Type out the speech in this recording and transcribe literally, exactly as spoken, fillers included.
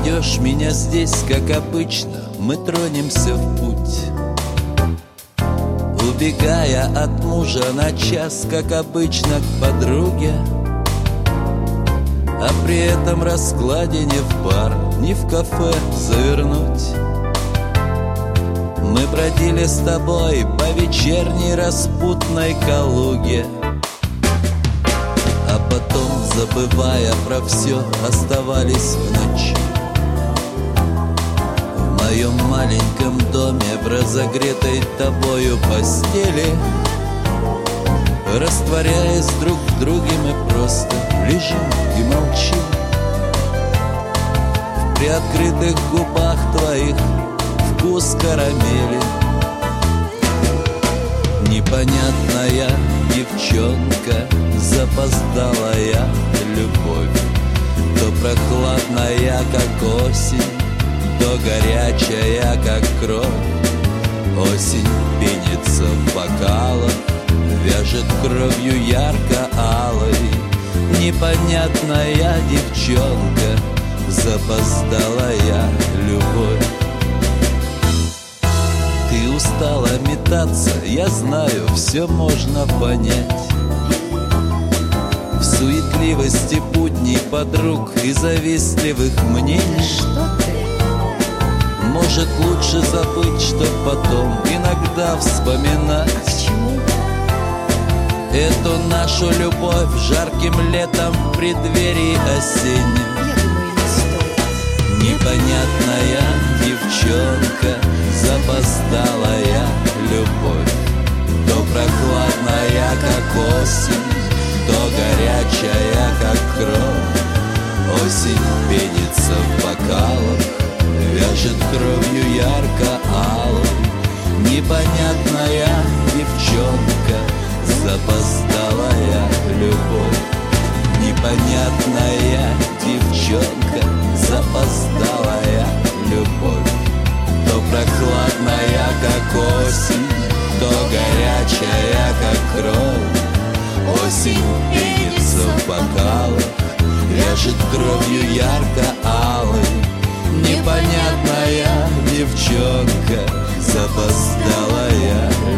найдешь меня здесь, как обычно, мы тронемся в путь. Убегая от мужа на час, как обычно, к подруге, а при этом раскладе не в бар, не в кафе завернуть. Мы бродили с тобой по вечерней распутной Калуге, а потом, забывая про все, оставались в ночи. В моем маленьком доме, в разогретой тобою постели, растворяясь друг в друге, мы просто лежим и молчим. В приоткрытых губах твоих вкус карамели. Непонятная девчонка, запоздалая любовь, то прохладная, как осень, то горячая, как кровь. Осень пенится в бокалах, вяжет кровью ярко-алой. Непонятная девчонка, запоздалая любовь. Ты устала метаться, я знаю, все можно понять. В суетливости будней подруг и завистливых мнений. Может, лучше забыть, чтоб потом иногда вспоминать эту нашу любовь жарким летом в преддверии осенним. Непонятная девчонка, запоздалая любовь, то прохладная, как осень, то горячая, как кровь. Осень пенится в бокалах, вяжет кровью ярко-алой. Непонятная девчонка, запоздалая любовь. Непонятная девчонка, запоздалая любовь. То прохладная, как осень, то горячая, как кровь. Осень пенится в бокалах, вяжет кровью ярко-алой. Непонятная девчонка, запоздалая